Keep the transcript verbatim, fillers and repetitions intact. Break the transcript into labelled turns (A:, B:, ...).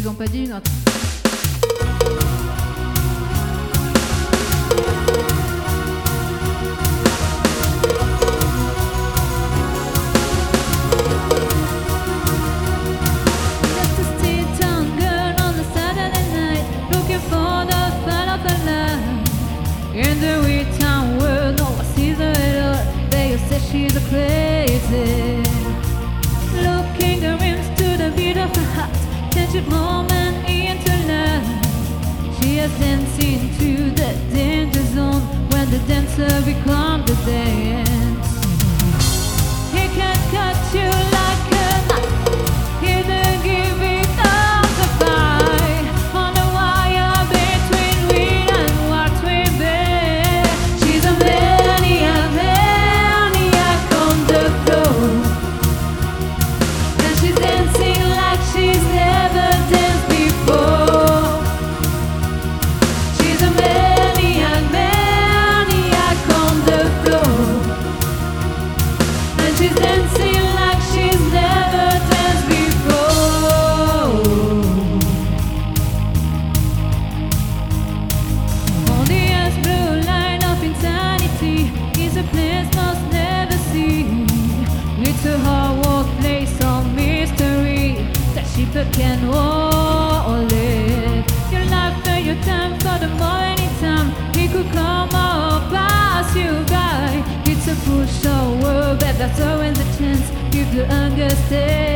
A: compagnie d'une autre. Just a street-town girl on a Saturday night, looking for the fun of her life. In the weird town world, no one sees her at all. They say she's a crazy. Looking her rims to the beat of her heart, tension moment into love. She has dancing to the danger zone when the dancer becomes the dance. He can cut you like a knife. He will give it all the fight on the wire between real and what we bear. She's a maniac, maniac on the floor, and she's dancing like she's never danced before. She's a maniac, maniac on the floor, and she's dancing like she's never danced before. On the earth's blue line of insanity is a place most never see. It's a hard place of mystery that people can hold it. Your life and your time for the morning time, it could come or pass you by. It's a push or world, but that's always a chance if you understand.